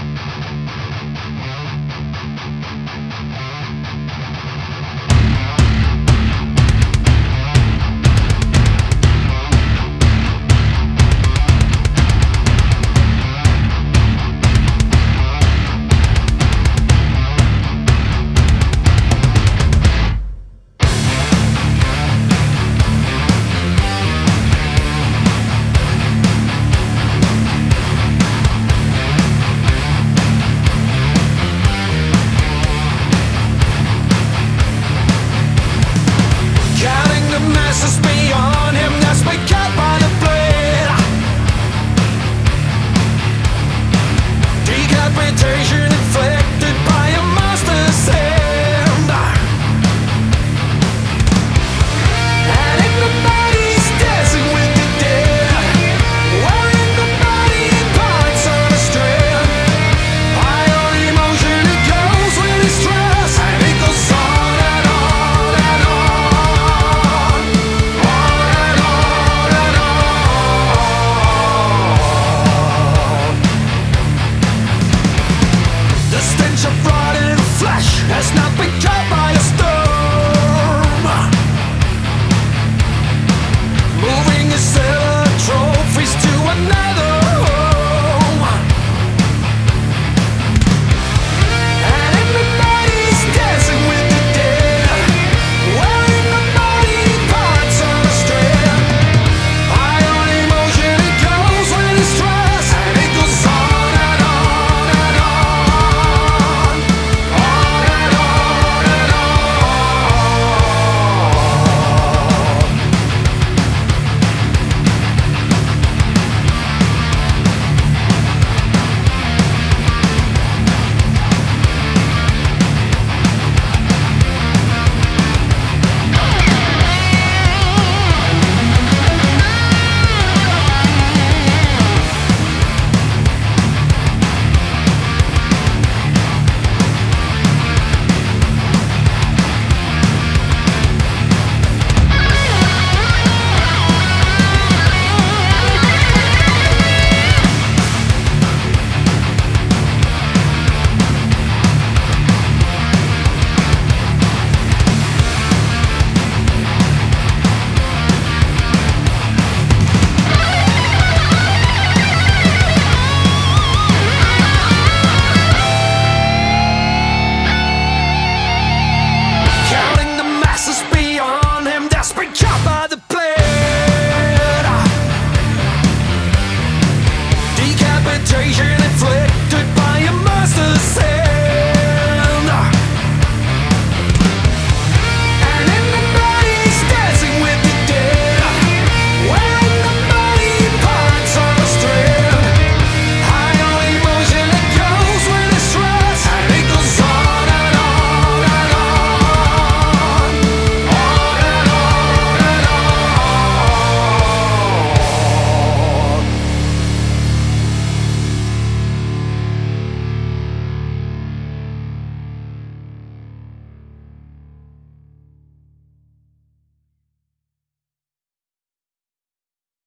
masses beyond him that's been cut by the blade. Decapitation inflicted by a monster's hand. And in the body's dancing with the dead, wearing the body parts on a strand. High on emotion it goes with his stress, and it goes on and on and on, and on and on. The stench of rotted flesh has not been cut by a storm, moving his cellar trophies to another home. And everybody's dancing with the dead, wearing the body parts on a strand. High on emotion it goes with his stress, and it goes on and on and on, and on and on. Counting the masses beyond him that's been caught by the blade. Decapitation inflicted by a monster's hand.